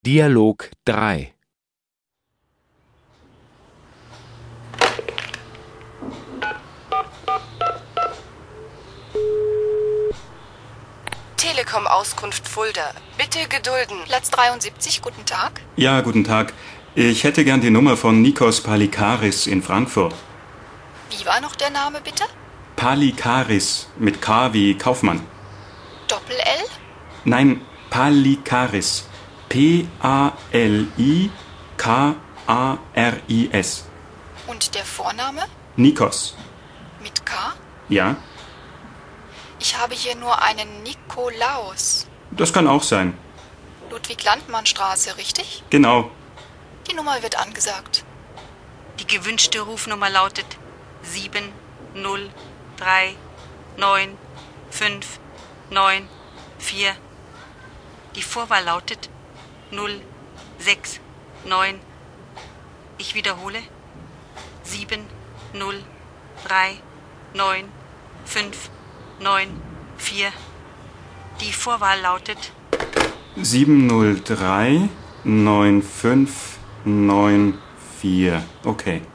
Dialog 3. Telekom-Auskunft Fulda. Bitte gedulden. Platz 73, guten Tag. Ja, guten Tag. Ich hätte gern die Nummer von Nikos Palikaris in Frankfurt. Wie war noch der Name, bitte? Palikaris mit K wie Kaufmann. Doppel-L? Nein, Palikaris. P-A-L-I-K-A-R-I-S. Und der Vorname? Nikos. Mit K? Ja, Ich habe hier nur einen Nikolaus. das kann auch sein. Ludwig-Landmann-Straße, richtig? Genau. Die Nummer wird angesagt. Die gewünschte Rufnummer lautet 7039594. Die Vorwahl lautet 069. Ich wiederhole 7039594. Die Vorwahl lautet 703 9594. Okay.